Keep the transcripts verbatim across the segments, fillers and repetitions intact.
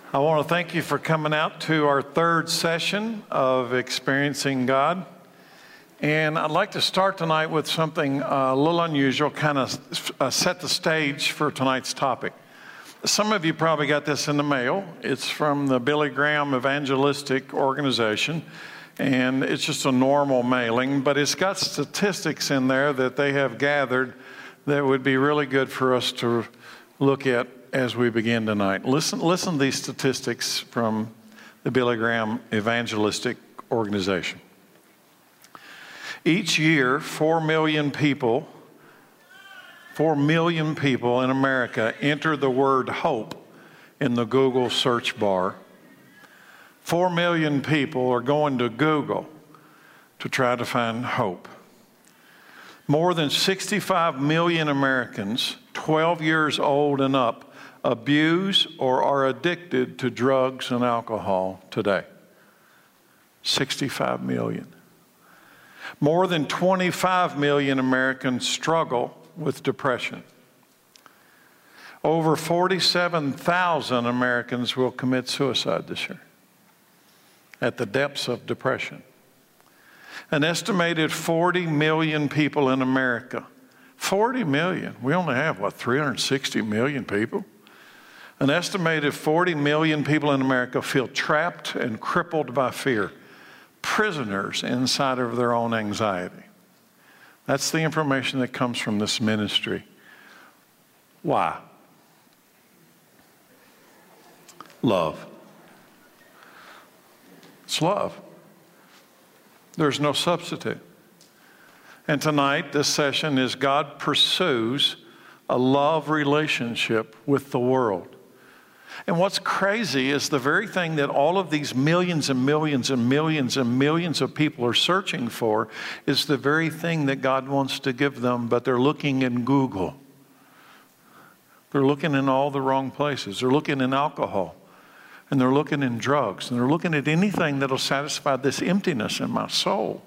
I want to thank you for coming out to our third session of Experiencing God. And I'd like to start tonight with something uh, a little unusual, kind of uh, set the stage for tonight's topic. Some of you probably got this in the mail. It's from the Billy Graham Evangelistic Organization, and it's just a normal mailing, but it's got statistics in there that they have gathered that would be really good for us to look at as we begin tonight. Listen, listen to these statistics from the Billy Graham Evangelistic Organization. Each year, four million people, four million people in America enter the word hope in the Google search bar. Four million people are going to Google to try to find hope. More than sixty-five million Americans, twelve years old and up, abuse or are addicted to drugs and alcohol today. sixty-five million. More than twenty-five million Americans struggle with depression. Over forty-seven thousand Americans will commit suicide this year at the depths of depression. An estimated forty million people in America. forty million. We only have, what, three hundred sixty million people? An estimated forty million people in America feel trapped and crippled by fear, prisoners inside of their own anxiety. That's the information that comes from this ministry. Why? Love. It's love. There's no substitute. And tonight, this session is God pursues a love relationship with the world. And what's crazy is the very thing that all of these millions and millions and millions and millions of people are searching for is the very thing that God wants to give them, but they're looking in Google. They're looking in all the wrong places. They're looking in alcohol, and they're looking in drugs, and they're looking at anything that'll satisfy this emptiness in my soul.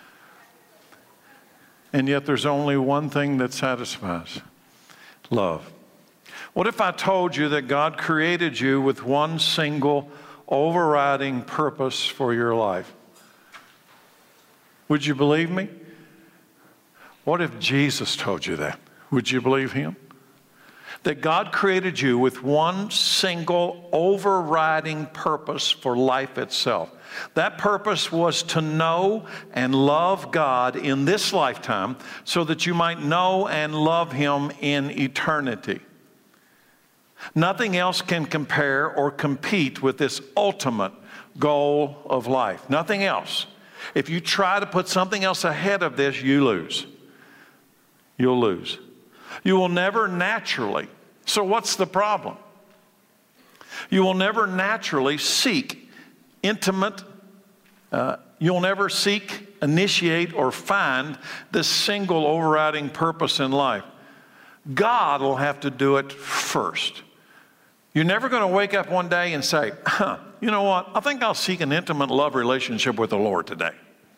And yet there's only one thing that satisfies: love. What if I told you that God created you with one single overriding purpose for your life? Would you believe me? What if Jesus told you that? Would you believe him? That God created you with one single overriding purpose for life itself. That purpose was to know and love God in this lifetime so that you might know and love him in eternity. Nothing else can compare or compete with this ultimate goal of life. Nothing else. If you try to put something else ahead of this, you lose. You'll lose. You will never naturally. So what's the problem? You will never naturally seek intimate, uh, you'll never seek, initiate, or find this single overriding purpose in life. God will have to do it first. You're never going to wake up one day and say, huh, you know what? I think I'll seek an intimate love relationship with the Lord today.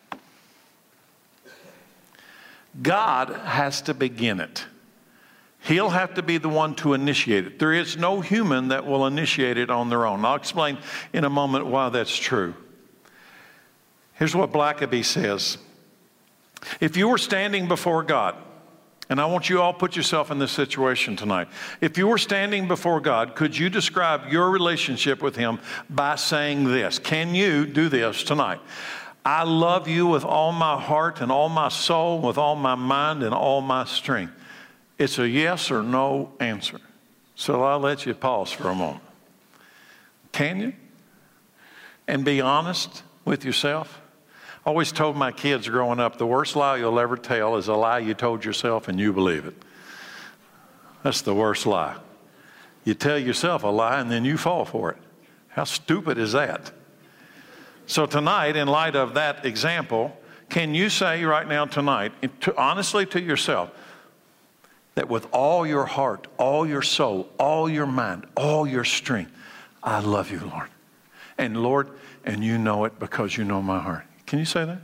God has to begin it. He'll have to be the one to initiate it. There is no human that will initiate it on their own. I'll explain in a moment why that's true. Here's what Blackaby says. If you were standing before God, and I want you all to put yourself in this situation tonight. If you were standing before God, could you describe your relationship with him by saying this? Can you do this tonight? I love you with all my heart and all my soul, with all my mind and all my strength. It's a yes or no answer. So I'll let you pause for a moment. Can you? And be honest with yourself. I always told my kids growing up, the worst lie you'll ever tell is a lie you told yourself and you believe it. That's the worst lie. You tell yourself a lie and then you fall for it. How stupid is that? So tonight, in light of that example, can you say right now tonight, to, honestly to yourself, that with all your heart, all your soul, all your mind, all your strength, I love you, Lord. And Lord, and you know it because you know my heart. Can you say that?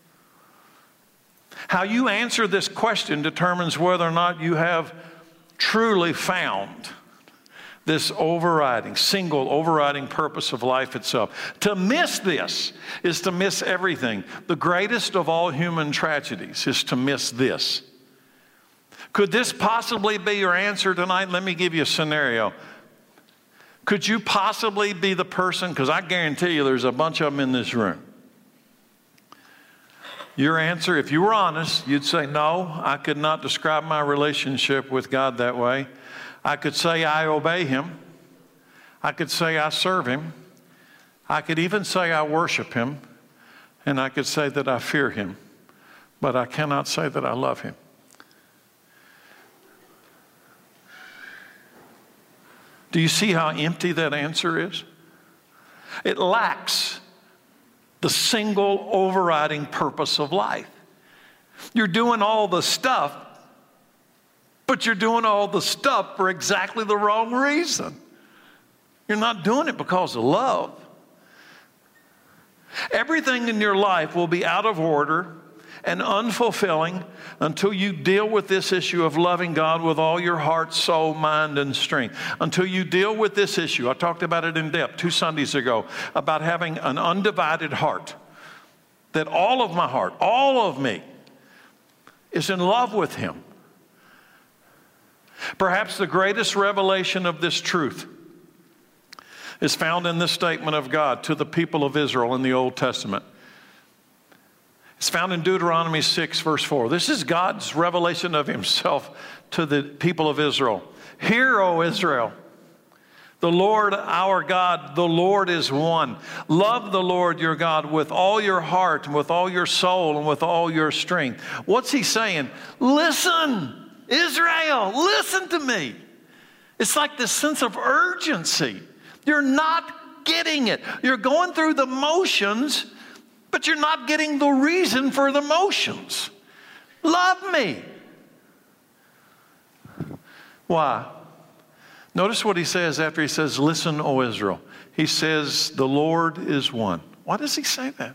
How you answer this question determines whether or not you have truly found This overriding, single overriding purpose of life itself. To miss this is to miss everything. The greatest of all human tragedies is to miss this. Could this possibly be your answer tonight? Let me give you a scenario. Could you possibly be the person, because I guarantee you there's a bunch of them in this room. Your answer, if you were honest, you'd say, no, I could not describe my relationship with God that way. I could say I obey Him. I could say I serve Him. I could even say I worship Him. And I could say that I fear Him. But I cannot say that I love Him. Do you see how empty that answer is? It lacks the single overriding purpose of life. You're doing all the stuff, but you're doing all the stuff for exactly the wrong reason. You're not doing it because of love. Everything in your life will be out of order and unfulfilling until you deal with this issue of loving God with all your heart, soul, mind, and strength. Until you deal with this issue. I talked about it in depth two Sundays ago, about having an undivided heart. That all of my heart, all of me, is in love with Him. Perhaps the greatest revelation of this truth is found in this statement of God to the people of Israel in the Old Testament. It's found in Deuteronomy six, verse four. This is God's revelation of Himself to the people of Israel. Hear, O Israel, the Lord our God, the Lord is one. Love the Lord your God with all your heart and with all your soul and with all your strength. What's He saying? Listen, Israel, listen to me. It's like this sense of urgency. You're not getting it. You're going through the motions, but you're not getting the reason for the motions. Love me. Why? Notice what He says after He says, listen, O Israel. He says, the Lord is one. Why does He say that?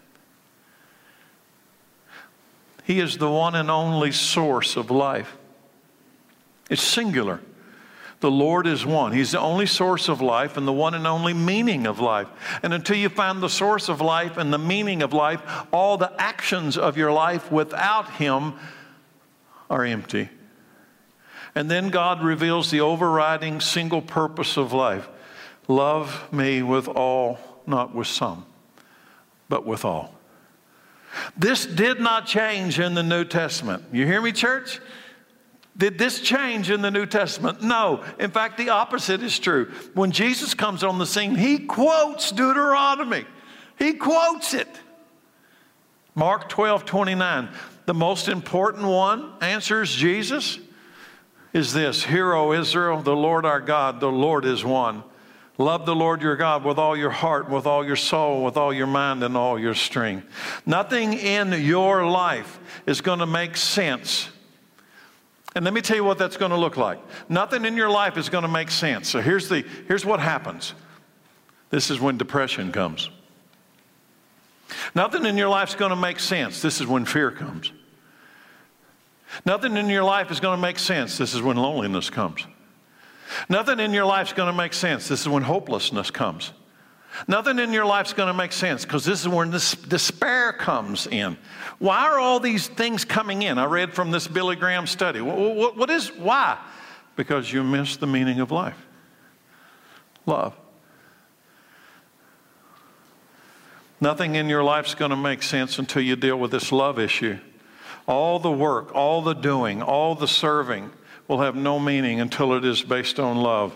He is the one and only source of life. It's singular. The Lord is one. He's the only source of life and the one and only meaning of life. And until you find the source of life and the meaning of life, all the actions of your life without Him are empty. And then God reveals the overriding single purpose of life. Love me with all, not with some, but with all. This did not change in the New Testament. You hear me, church? Did this change in the New Testament? No. In fact, the opposite is true. When Jesus comes on the scene, He quotes Deuteronomy. He quotes it. Mark twelve twenty-nine. The most important one, answers Jesus, is this. Hear, O Israel, the Lord our God, the Lord is one. Love the Lord your God with all your heart, with all your soul, with all your mind, and all your strength. Nothing in your life is going to make sense. And let me tell you what that's going to look like. Nothing in your life is going to make sense. So here's the, here's what happens. This is when depression comes. Nothing in your life is going to make sense. This is when fear comes. Nothing in your life is going to make sense. This is when loneliness comes. Nothing in your life is going to make sense. This is when hopelessness comes. Nothing in your life is going to make sense because this is when this despair comes in. Why are all these things coming in? I read from this Billy Graham study. What, what is, why? Because you miss the meaning of life. Love. Nothing in your life is going to make sense until you deal with this love issue. All the work, all the doing, all the serving will have no meaning until it is based on love.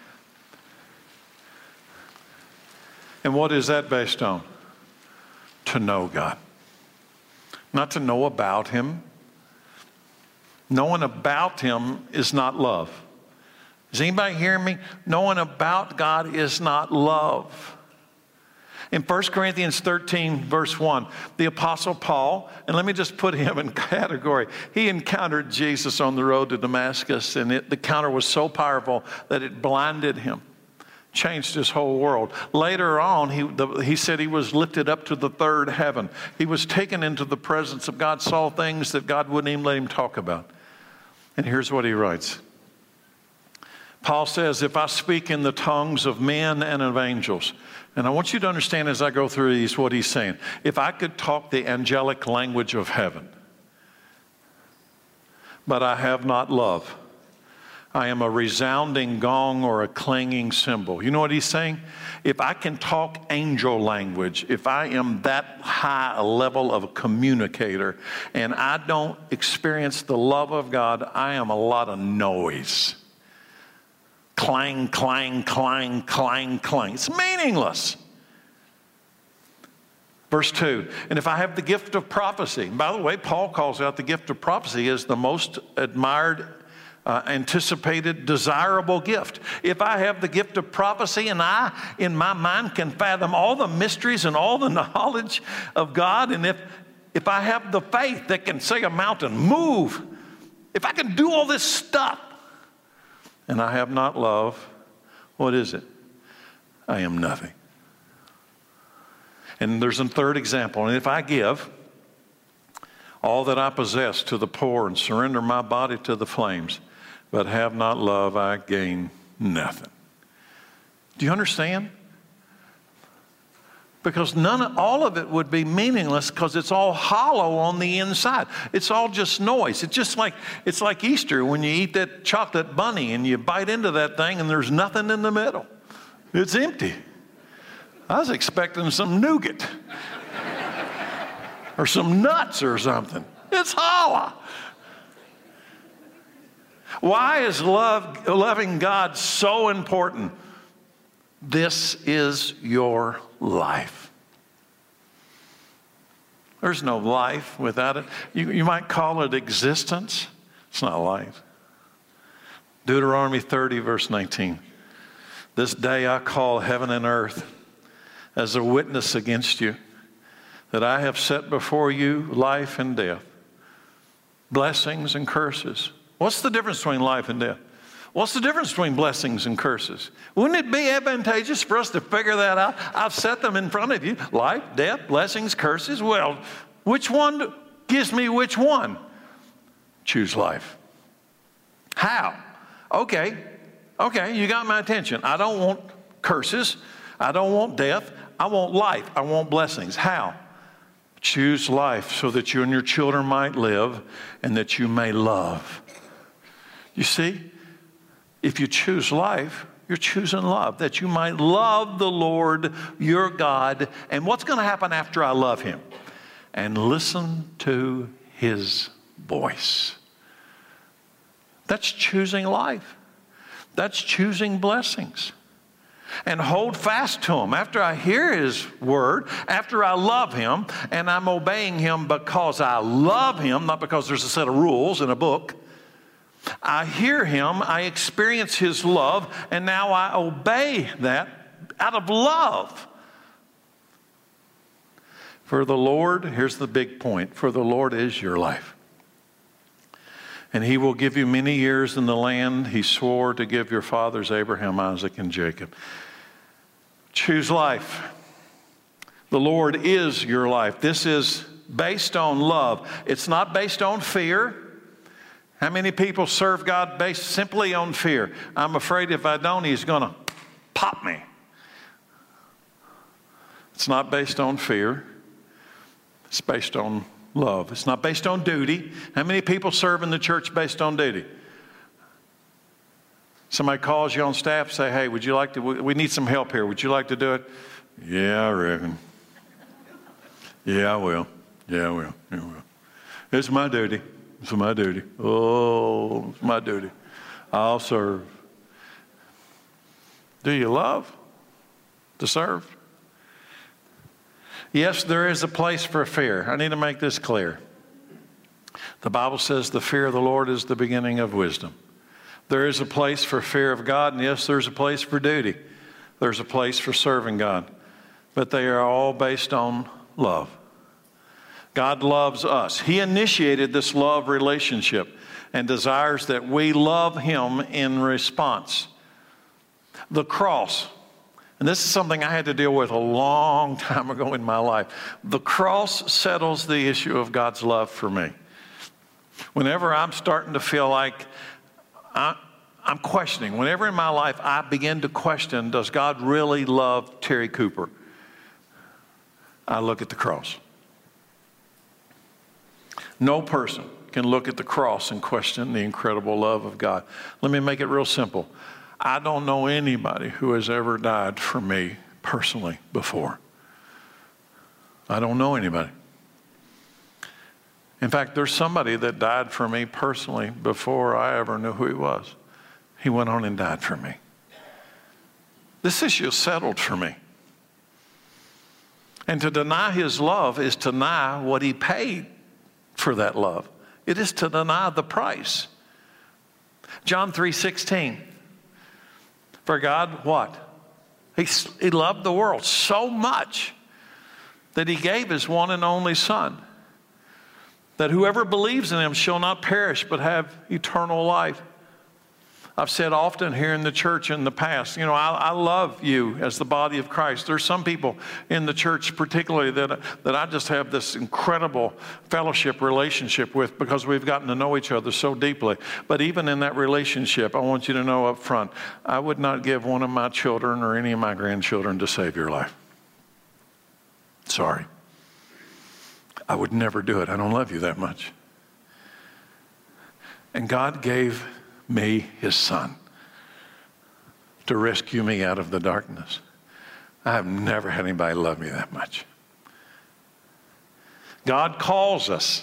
And what is that based on? To know God. Not to know about Him. Knowing about Him is not love. Does anybody hear me? Knowing about God is not love. In First Corinthians thirteen, verse one, the Apostle Paul, and let me just put him in category. He encountered Jesus on the road to Damascus, and it, the encounter was so powerful that it blinded him. Changed his whole world. Later on, he, the, he said he was lifted up to the third heaven. He was taken into the presence of God, saw things that God wouldn't even let him talk about. And here's what he writes. Paul says, if I speak in the tongues of men and of angels, and I want you to understand as I go through these what he's saying. If I could talk the angelic language of heaven, but I have not love, I am a resounding gong or a clanging cymbal. You know what he's saying? If I can talk angel language, if I am that high a level of a communicator and I don't experience the love of God, I am a lot of noise. Clang, clang, clang, clang, clang. It's meaningless. Verse two, and if I have the gift of prophecy, and by the way, Paul calls out the gift of prophecy as the most admired, uh, anticipated, desirable gift. If I have the gift of prophecy and I, in my mind, can fathom all the mysteries and all the knowledge of God, and if, if I have the faith that can say a mountain, move, if I can do all this stuff, and I have not love, what is it? I am nothing. And there's a third example. And if I give all that I possess to the poor and surrender my body to the flames, but have not love, I gain nothing. Do you understand? Because none of, all of it would be meaningless because it's all hollow on the inside. It's all just noise. It's just like, it's like Easter when you eat that chocolate bunny and you bite into that thing and there's nothing in the middle. It's empty. I was expecting some nougat or some nuts or something. It's hollow. Why is love, loving God so important? This is your life. There's no life without it. You, you might call it existence. It's not life. Deuteronomy thirty, verse nineteen. This day I call heaven and earth as a witness against you, that I have set before you life and death, blessings and curses. What's the difference between life and death? What's the difference between blessings and curses? Wouldn't it be advantageous for us to figure that out? I've set them in front of you. Life, death, blessings, curses. Well, which one gives me which one? Choose life. How? Okay. Okay, you got my attention. I don't want curses. I don't want death. I want life. I want blessings. How? Choose life so that you and your children might live and that you may love. You see? If you choose life, you're choosing love, that you might love the Lord your God. And what's going to happen after I love him? And listen to his voice. That's choosing life. That's choosing blessings. And hold fast to him. After I hear his word, after I love him, and I'm obeying him because I love him, not because there's a set of rules in a book. I hear him, I experience his love, and now I obey that out of love. For the Lord, here's the big point, for the Lord is your life. And he will give you many years in the land he swore to give your fathers Abraham, Isaac, and Jacob. Choose life. The Lord is your life. This is based on love. It's not based on fear. How many people serve God based simply on fear? I'm afraid if I don't, he's going to pop me. It's not based on fear. It's based on love. It's not based on duty. How many people serve in the church based on duty? Somebody calls you on staff, say, hey, would you like to, we need some help here. Would you like to do it? Yeah, I reckon. Yeah, I will. Yeah, I will. Yeah, I will. It's my duty. It's my duty. Oh, it's my duty. I'll serve. Do you love to serve? Yes, there is a place for fear. I need to make this clear. The Bible says the fear of the Lord is the beginning of wisdom. There is a place for fear of God, and yes, there's a place for duty. There's a place for serving God. But they are all based on love. God loves us. He initiated this love relationship and desires that we love him in response. The cross, and this is something I had to deal with a long time ago in my life. The cross settles the issue of God's love for me. Whenever I'm starting to feel like I, I'm questioning. Whenever in my life I begin to question, does God really love Terry Cooper? I look at the cross. No person can look at the cross and question the incredible love of God. Let me make it real simple. I don't know anybody who has ever died for me personally before. I don't know anybody. In fact, there's somebody that died for me personally before I ever knew who he was. He went on and died for me. This issue is settled for me. And to deny his love is to deny what he paid for that love. It is to deny the price. John three sixteen. For God, what? He, he loved the world so much that he gave his one and only Son, that whoever believes in him shall not perish but have eternal life. I've said often here in the church in the past, you know, I, I love you as the body of Christ. There's some people in the church particularly that, that I just have this incredible fellowship relationship with because we've gotten to know each other so deeply. But even in that relationship, I want you to know up front, I would not give one of my children or any of my grandchildren to save your life. Sorry. I would never do it. I don't love you that much. And God gave me his Son to rescue me out of the darkness. I have never had anybody love me that much. God calls us.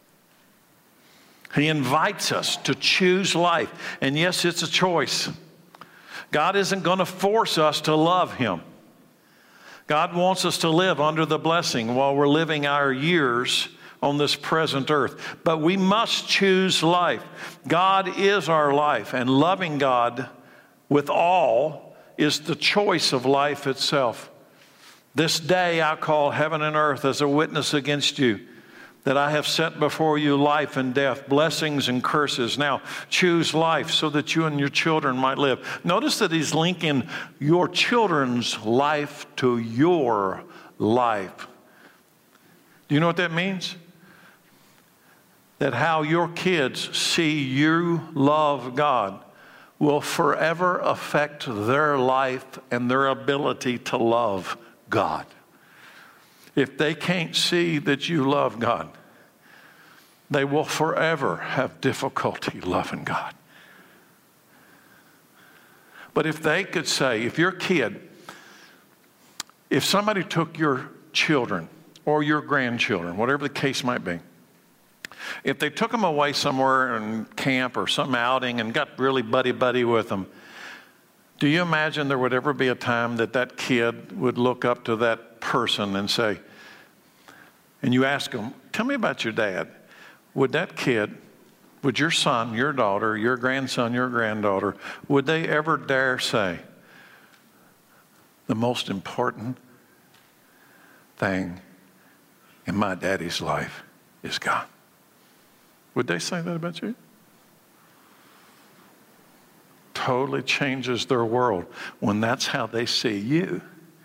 He invites us to choose life. And yes, it's a choice. God isn't going to force us to love him. God wants us to live under the blessing while we're living our years on this present earth. But we must choose life. God is our life, and loving God with all is the choice of life itself. This day I call heaven and earth as a witness against you, that I have set before you life and death, blessings and curses. Now choose life so that you and your children might live. Notice that he's linking your children's life to your life. Do you know what that means? That how your kids see you love God will forever affect their life and their ability to love God. If they can't see that you love God, they will forever have difficulty loving God. But if they could say, if your kid, if somebody took your children or your grandchildren, whatever the case might be, if they took them away somewhere in camp or some outing and got really buddy-buddy with them, do you imagine there would ever be a time that that kid would look up to that person and say, and you ask them, tell me about your dad. Would that kid, would your son, your daughter, your grandson, your granddaughter, would they ever dare say, the most important thing in my daddy's life is God? Would they say that about you? Totally changes their world when that's how they see you.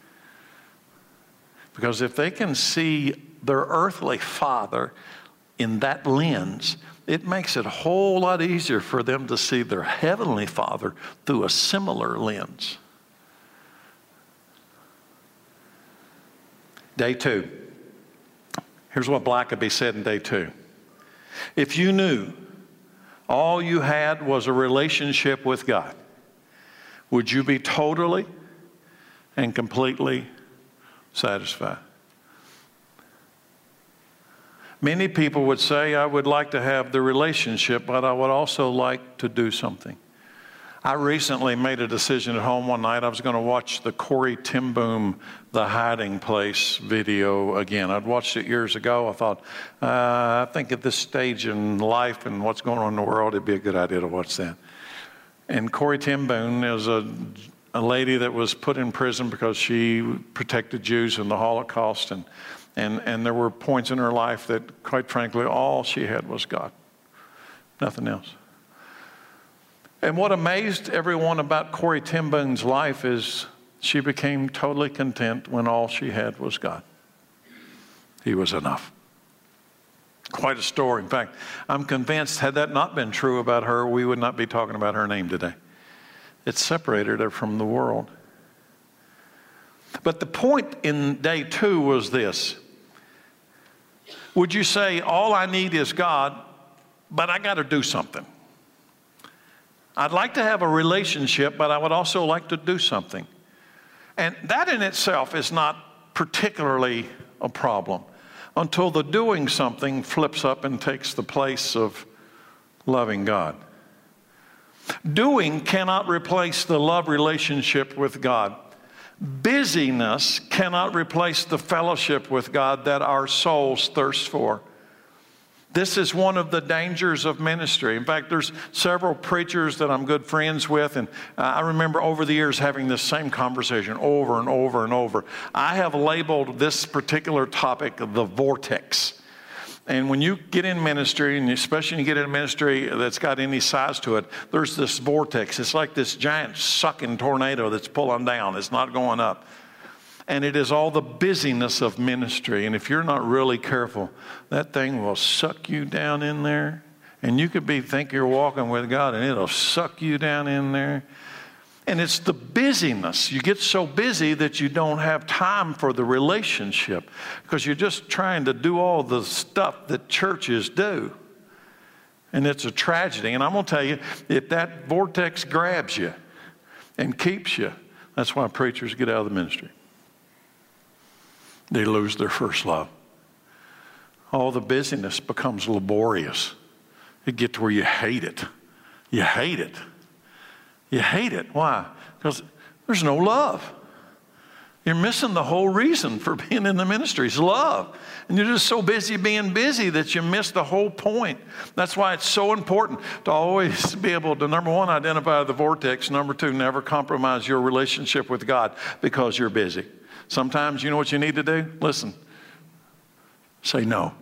Because if they can see their earthly father in that lens, it makes it a whole lot easier for them to see their heavenly Father through a similar lens. Day two. Here's what Blackaby said in day two. If you knew all you had was a relationship with God, would you be totally and completely satisfied? Many people would say, I would like to have the relationship, but I would also like to do something. I recently made a decision at home one night. I was going to watch the Corrie ten Boom, The Hiding Place video again. I'd watched it years ago. I thought, uh, I think at this stage in life and what's going on in the world, it'd be a good idea to watch that. And Corrie ten Boom is a, a lady that was put in prison because she protected Jews in the Holocaust. And, and, and there were points in her life that, quite frankly, all she had was God. Nothing else. And what amazed everyone about Corrie ten Boom's life is she became totally content when all she had was God. He was enough. quite a story. In fact, I'm convinced had that not been true about her, we would not be talking about her name today. It separated her from the world. But the point in day two was this. Would you say, all I need is God, but I got to do something? I'd like to have a relationship, but I would also like to do something. And that in itself is not particularly a problem until the doing something flips up and takes the place of loving God. Doing cannot replace the love relationship with God. Busyness cannot replace the fellowship with God that our souls thirst for. This is one of the dangers of ministry. In fact, there's several preachers that I'm good friends with, and uh, I remember over the years having this same conversation over and over and over. I have labeled this particular topic the vortex. And when you get in ministry, and especially when you get in a ministry that's got any size to it, there's this vortex. It's like this giant sucking tornado that's pulling down. It's not going up. And it is all the busyness of ministry. And if you're not really careful, that thing will suck you down in there. And you could be think you're walking with God, and it'll suck you down in there. And it's the busyness. You get so busy that you don't have time for the relationship because you're just trying to do all the stuff that churches do. And it's a tragedy. And I'm going to tell you, if that vortex grabs you and keeps you, that's why preachers get out of the ministry. They lose their first love. All the busyness becomes laborious. You get to where you hate it. You hate it. You hate it. Why? Because there's no love. You're missing the whole reason for being in the ministry is love. And you're just so busy being busy that you miss the whole point. That's why it's so important to always be able to, number one, identify the vortex. Number two, never compromise your relationship with God because you're busy. Sometimes you know what you need to do? Listen. Say no.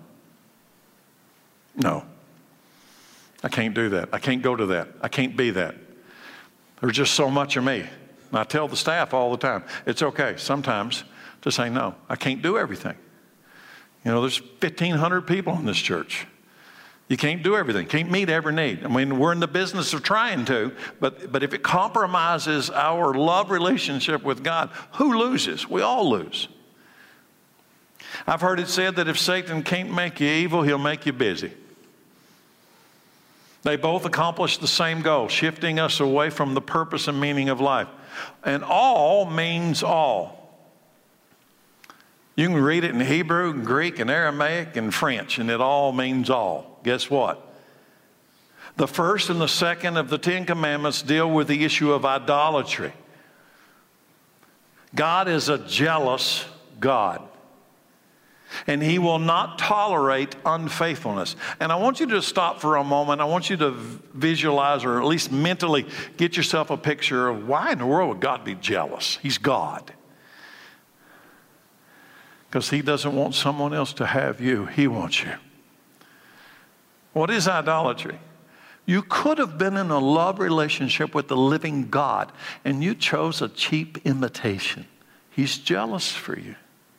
No. I can't do that. I can't go to that. I can't be that. There's just so much of me. And I tell the staff all the time, it's okay sometimes to say no. I can't do everything. You know, there's fifteen hundred people in this church. You can't do everything. Can't meet every need. I mean, we're in the business of trying to, but, but if it compromises our love relationship with God, who loses? We all lose. I've heard it said that if Satan can't make you evil, he'll make you busy. They both accomplish the same goal, shifting us away from the purpose and meaning of life. And all means all. You can read it in Hebrew, and Greek, and Aramaic, and French, and it all means all. Guess what? The first and the second of the Ten Commandments deal with the issue of idolatry. God is a jealous God. And he will not tolerate unfaithfulness. And I want you to stop for a moment. I want you to visualize, or at least mentally get yourself a picture of why in the world would God be jealous? He's God. Because he doesn't want someone else to have you. He wants you. What is idolatry? You could have been in a love relationship with the living God, and you chose a cheap imitation. He's jealous for you.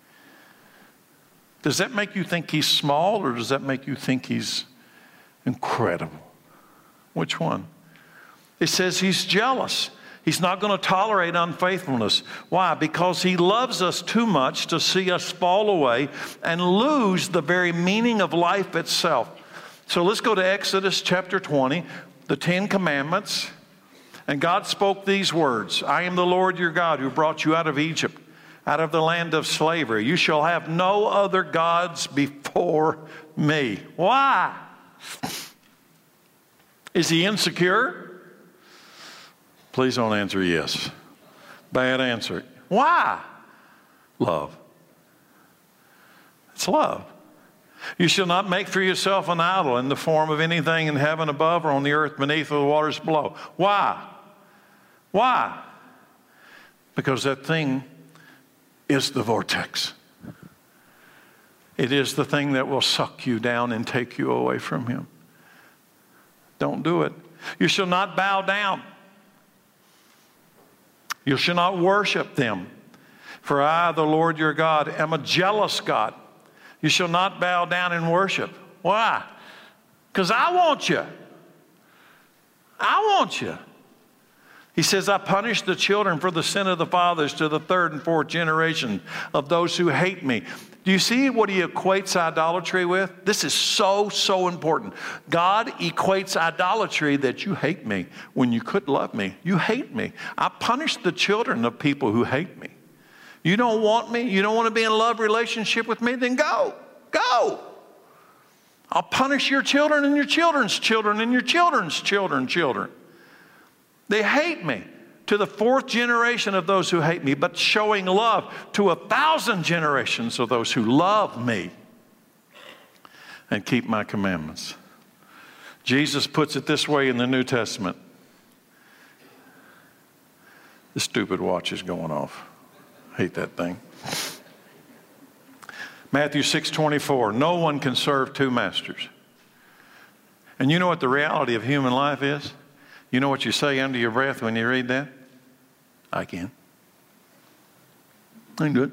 Does that make you think he's small, or does that make you think he's incredible? Which one? It says he's jealous. He's not going to tolerate unfaithfulness. Why? Because he loves us too much to see us fall away and lose the very meaning of life itself. So let's go to Exodus chapter twenty, the Ten Commandments. And God spoke these words, I am the Lord your God who brought you out of Egypt, out of the land of slavery. You shall have no other gods before me. Why? Is he insecure? Please don't answer yes. Bad answer. Why? Love. It's love. You shall not make for yourself an idol in the form of anything in heaven above or on the earth beneath or the waters below. Why? Why? Because that thing is the vortex. It is the thing that will suck you down and take you away from him. Don't do it. You shall not bow down. You shall not worship them. For I, the Lord your God, am a jealous God. You shall not bow down and worship. Why? Because I want you. I want you. He says, I punish the children for the sin of the fathers to the third and fourth generation of those who hate me. Do you see what he equates idolatry with? This is so, so important. God equates idolatry that you hate me when you could love me. You hate me. I punish the children of people who hate me. You don't want me? You don't want to be in a love relationship with me? Then go. Go. I'll punish your children and your children's children and your children's children's children. They hate me to the fourth generation of those who hate me, but showing love to a thousand generations of those who love me and keep my commandments. Jesus puts it this way in the New Testament. The stupid watch is going off. Hate that thing. Matthew six twenty-four, no one can serve two masters. And you know what the reality of human life is? You know what you say under your breath when you read that? I can. I can do it.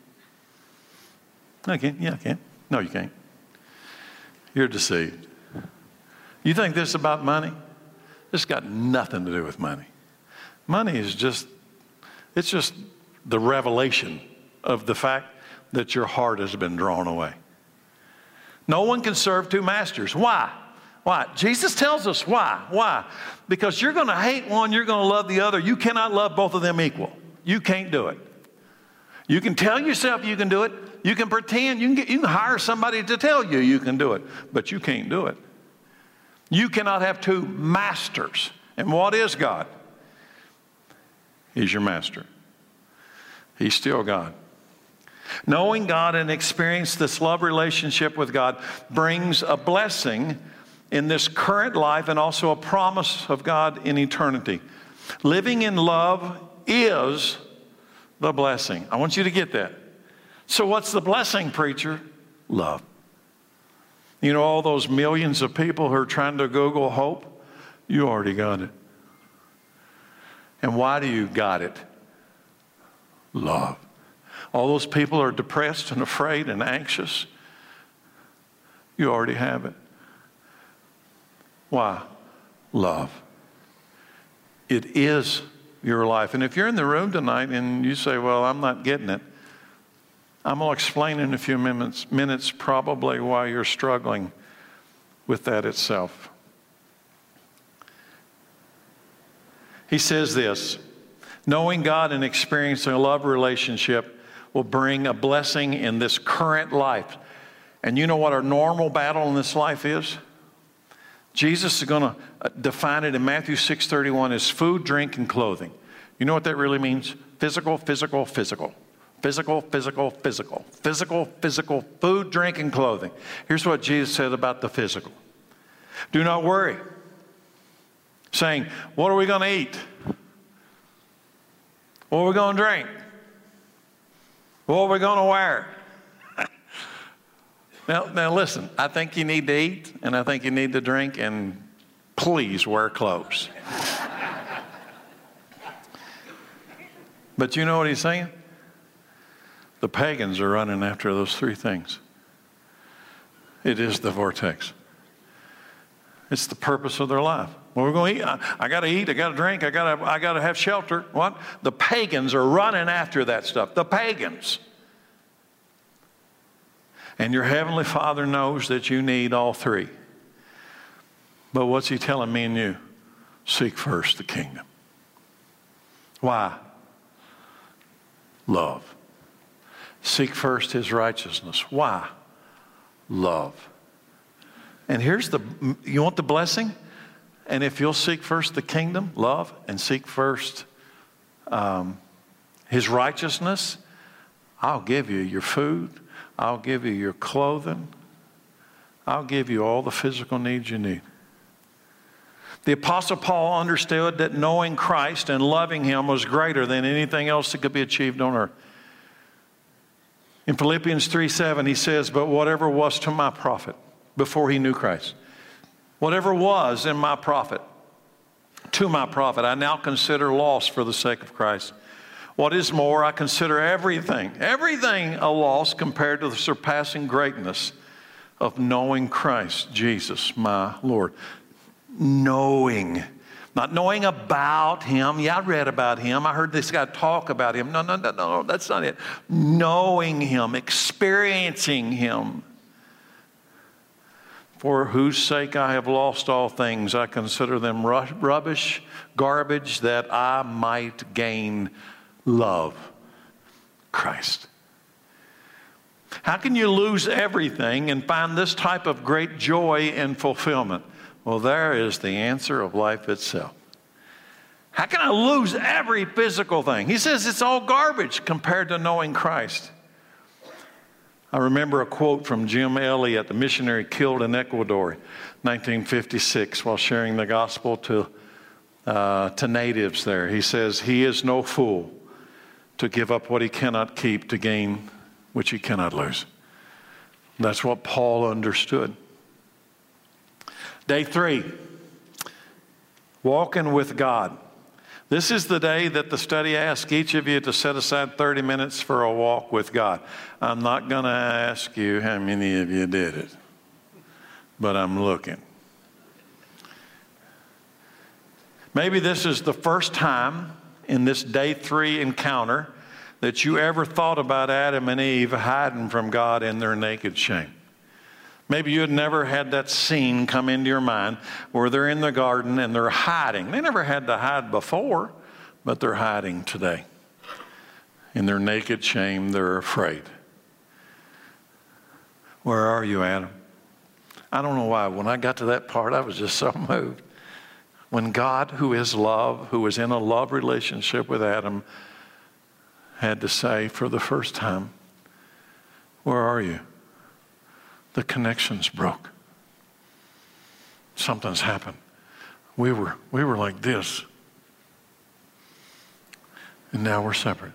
I can. Yeah, I can. No, you can't. You're deceived. You think this is about money? This got nothing to do with money. Money is just, it's just the revelation of the fact that your heart has been drawn away. No one can serve two masters. Why? Why? Jesus tells us why. Why? Because you're going to hate one, you're going to love the other. You cannot love both of them equal. You can't do it. You can tell yourself you can do it. You can pretend. You can, get, you can hire somebody to tell you you can do it. But you can't do it. You cannot have two masters. And what is God? He's your master. He's still God. Knowing God and experiencing this love relationship with God brings a blessing in this current life and also a promise of God in eternity. Living in love is the blessing. I want you to get that. So what's the blessing, preacher? Love. You know all those millions of people who are trying to Google hope? You already got it. And why do you got it? Love. All those people are depressed and afraid and anxious. You already have it. Why? Love. It is your life. And if you're in the room tonight and you say, well, I'm not getting it, I'm going to explain in a few minutes, minutes probably why you're struggling with that itself. He says this, knowing God and experiencing a love relationship will bring a blessing in this current life. And you know what our normal battle in this life is? Jesus is going to define it in Matthew six thirty-one as food, drink, and clothing. You know what that really means? Physical, physical, physical. Physical, physical, physical. Physical, physical, food, drink, and clothing. Here's what Jesus said about the physical. Do not worry, saying, what are we going to eat? What are we going to drink? What are we going to wear? Now, now listen, I think you need to eat, and I think you need to drink, and please wear clothes. But you know what he's saying? The pagans are running after those three things. It is the vortex. It's the purpose of their life. Well, we're going to eat. I, I got to eat. I got to drink. I got to. I got to have shelter. What? The pagans are running after that stuff. The pagans. And your Heavenly Father knows that you need all three. But what's He telling me and you? Seek first the kingdom. Why? Love. Seek first His righteousness. Why? Love. And here's the, you want the blessing? And if you'll seek first the kingdom, love, and seek first um, His righteousness, I'll give you your food. I'll give you your clothing. I'll give you all the physical needs you need. The Apostle Paul understood that knowing Christ and loving Him was greater than anything else that could be achieved on earth. In Philippians three seven, he says, but whatever was to my profit, before he knew Christ, whatever was in my profit, to my profit, I now consider loss for the sake of Christ. What is more, I consider everything, everything a loss compared to the surpassing greatness of knowing Christ Jesus, my Lord. Knowing. Not knowing about him. Yeah, I read about him. I heard this guy talk about him. No, no, no, no, that's not it. Knowing him, experiencing him. For whose sake I have lost all things, I consider them rubbish, garbage, that I might gain love. Christ. How can you lose everything and find this type of great joy and fulfillment? Well, there is the answer of life itself. How can I lose every physical thing? He says it's all garbage compared to knowing Christ. I remember a quote from Jim Elliot, the missionary killed in Ecuador, nineteen fifty-six, while sharing the gospel to, uh, to natives there. He says, "He is no fool to give up what he cannot keep to gain which he cannot lose." That's what Paul understood. Day three, walking with God. This is the day that the study asks each of you to set aside thirty minutes for a walk with God. I'm not going to ask you how many of you did it, but I'm looking. Maybe this is the first time in this day three encounter that you ever thought about Adam and Eve hiding from God in their naked shame. Maybe you had never had that scene come into your mind where they're in the garden and they're hiding. They never had to hide before, but they're hiding today. In their naked shame, they're afraid. Where are you, Adam? I don't know why. When I got to that part, I was just so moved. When God, who is love, who was in a love relationship with Adam, had to say for the first time, "Where are you?" The connections broke. Something's happened. We were, we were like this. And now we're separate.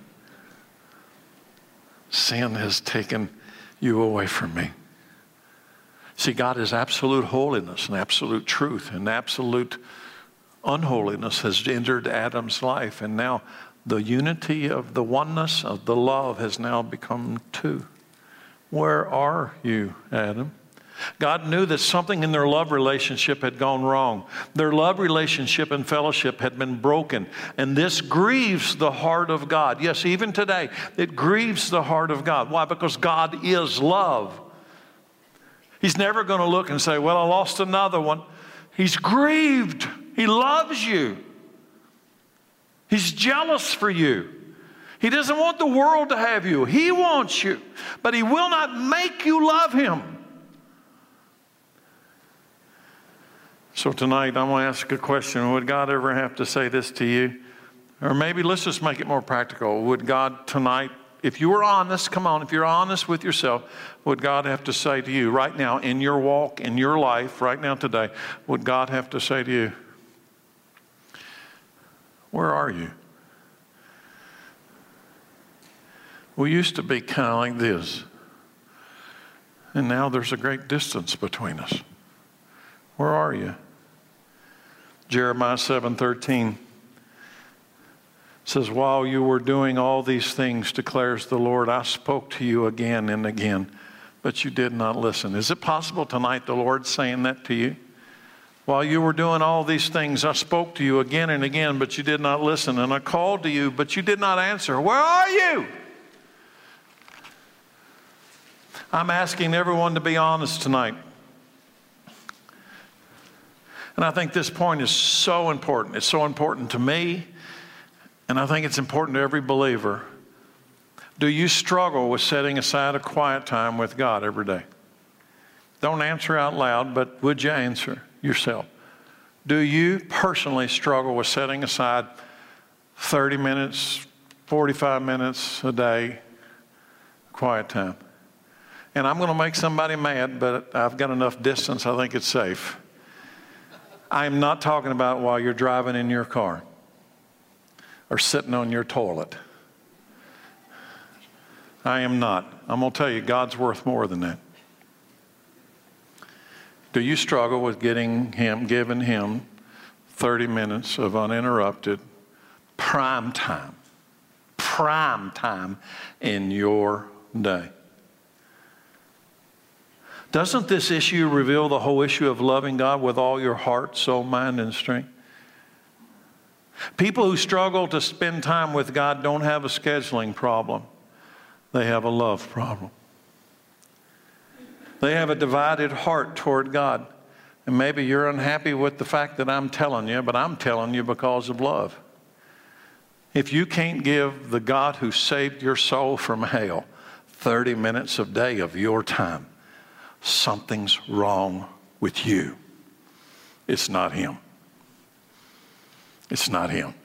Sin has taken you away from me. See, God is absolute holiness and absolute truth, and absolute unholiness has entered Adam's life, and now the unity of the oneness of the love has now become two. Where are you, Adam? God knew that something in their love relationship had gone wrong. Their love relationship and fellowship had been broken. And this grieves the heart of God. Yes, even today, it grieves the heart of God. Why? Because God is love. He's never going to look and say, "Well, I lost another one." He's grieved. He loves you. He's jealous for you. He doesn't want the world to have you. He wants you, but he will not make you love him. So tonight, I'm going to ask a question. Would God ever have to say this to you? Or maybe let's just make it more practical. Would God tonight, if you were honest, come on, if you're honest with yourself, would God have to say to you right now in your walk, in your life, right now today, would God have to say to you, "Where are you?" We used to be kind of like this. And now there's a great distance between us. Where are you? Jeremiah seven thirteen says, "While you were doing all these things, declares the Lord, I spoke to you again and again, but you did not listen." Is it possible tonight the Lord's saying that to you? While you were doing all these things, I spoke to you again and again, but you did not listen. And I called to you, but you did not answer. Where are you? I'm asking everyone to be honest tonight. And I think this point is so important. It's so important to me, and I think it's important to every believer. Do you struggle with setting aside a quiet time with God every day? Don't answer out loud, but would you answer yourself? Do you personally struggle with setting aside thirty minutes, forty-five minutes a day, quiet time? And I'm going to make somebody mad, but I've got enough distance, I think it's safe. I'm not talking about while you're driving in your car or sitting on your toilet. I am not. I'm going to tell you, God's worth more than that. Do you struggle with getting him, giving him thirty minutes of uninterrupted prime time, prime time in your day? Doesn't this issue reveal the whole issue of loving God with all your heart, soul, mind, and strength? People who struggle to spend time with God don't have a scheduling problem. They have a love problem. They have a divided heart toward God. And maybe you're unhappy with the fact that I'm telling you, but I'm telling you because of love. If you can't give the God who saved your soul from hell thirty minutes a day of your time, something's wrong with you. It's not Him. It's not Him.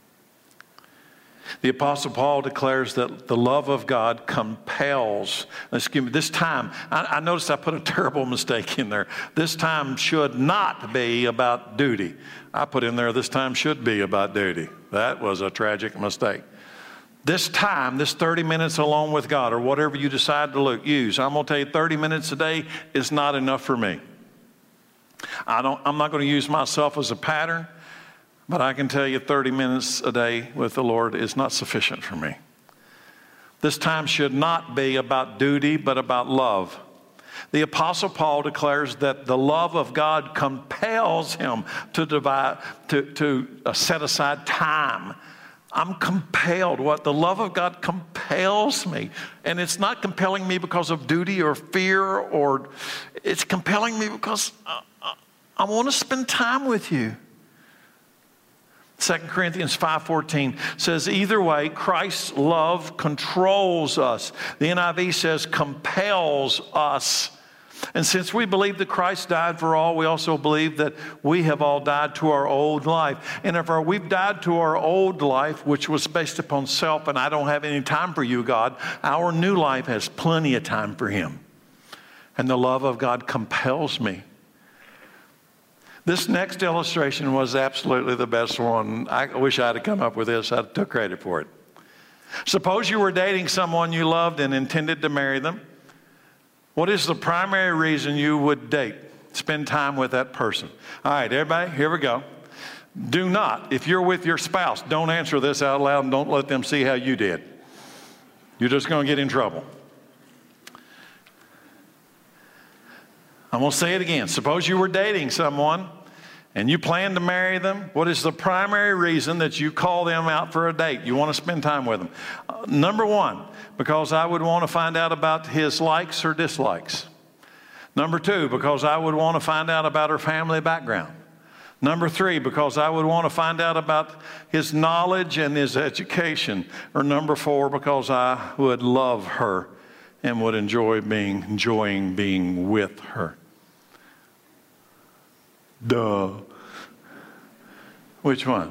The Apostle Paul declares that the love of God compels. Excuse me, this time, I, I noticed I put a terrible mistake in there. This time should not be about duty. I put in there, this time should be about duty. That was a tragic mistake. This time, this thirty minutes alone with God, or whatever you decide to look, use, I'm going to tell you thirty minutes a day is not enough for me. I don't, I'm not going to use myself as a pattern, but I can tell you thirty minutes a day with the Lord is not sufficient for me. This time should not be about duty, but about love. The Apostle Paul declares that the love of God compels him to divide, to, to uh, set aside time. I'm compelled. What? The love of God compels me. And it's not compelling me because of duty or fear, or it's compelling me because I, I, I want to spend time with you. Second Corinthians five fourteen says, either way, Christ's love controls us. The N I V says compels us. And since we believe that Christ died for all, we also believe that we have all died to our old life. And if our, we've died to our old life, which was based upon self, and I don't have any time for you, God, our new life has plenty of time for Him. And the love of God compels me. This next illustration was absolutely the best one. I wish I had come up with this. I took credit for it. Suppose you were dating someone you loved and intended to marry them. What is the primary reason you would date, spend time with that person? All right, everybody, here we go. Do not, if you're with your spouse, don't answer this out loud and don't let them see how you did. You're just going to get in trouble. I'm going to say it again. Suppose you were dating someone and you plan to marry them. What is the primary reason that you call them out for a date? You want to spend time with them. Uh, number one, because I would want to find out about his likes or dislikes. Number two, because I would want to find out about her family background. Number three, because I would want to find out about his knowledge and his education. Or number four, because I would love her and would enjoy being, enjoying being with her. Duh. Which one?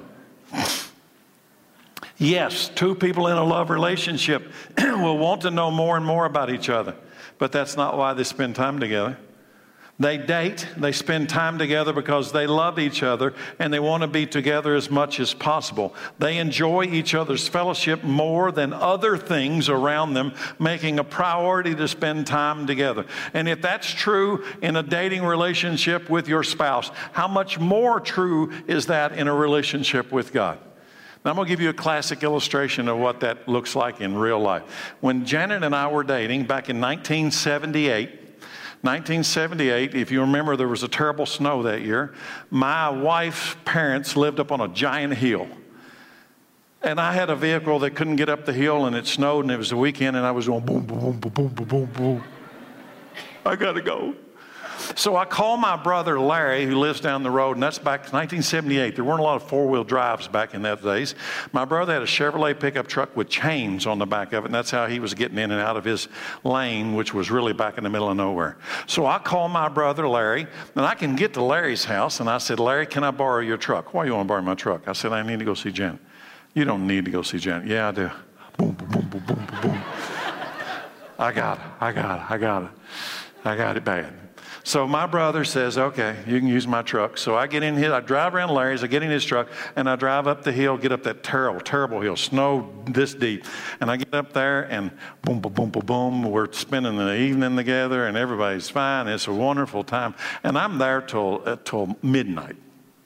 Yes, two people in a love relationship will want to know more and more about each other, but that's not why they spend time together. They date, they spend time together because they love each other and they want to be together as much as possible. They enjoy each other's fellowship more than other things around them, making a priority to spend time together. And if that's true in a dating relationship with your spouse, how much more true is that in a relationship with God? Now, I'm going to give you a classic illustration of what that looks like in real life. When Janet and I were dating back in nineteen seventy-eight, nineteen seventy-eight, if you remember, there was a terrible snow that year. My wife's parents lived up on a giant hill. And I had a vehicle that couldn't get up the hill, and it snowed, and it was the weekend, and I was going boom, boom, boom, boom, boom, boom, boom. I got to go. So I called my brother Larry, who lives down the road, and that's back in nineteen seventy-eight. There weren't a lot of four-wheel drives back in those days. My brother had a Chevrolet pickup truck with chains on the back of it, and that's how he was getting in and out of his lane, which was really back in the middle of nowhere. So I called my brother Larry, and I can get to Larry's house, and I said, Larry, can I borrow your truck? Why do you want to borrow my truck? I said, I need to go see Janet. You don't need to go see Janet. Yeah, I do. Boom, boom, boom, boom, boom, boom, boom. I got it. I got it. I got it. I got it bad. So my brother says, okay, you can use my truck. So I get in his, I drive around Larry's, I get in his truck, and I drive up the hill, get up that terrible, terrible hill, snow this deep. And I get up there, and boom, boom, boom, boom, boom, we're spending the evening together, and everybody's fine. It's a wonderful time. And I'm there till, uh, till midnight.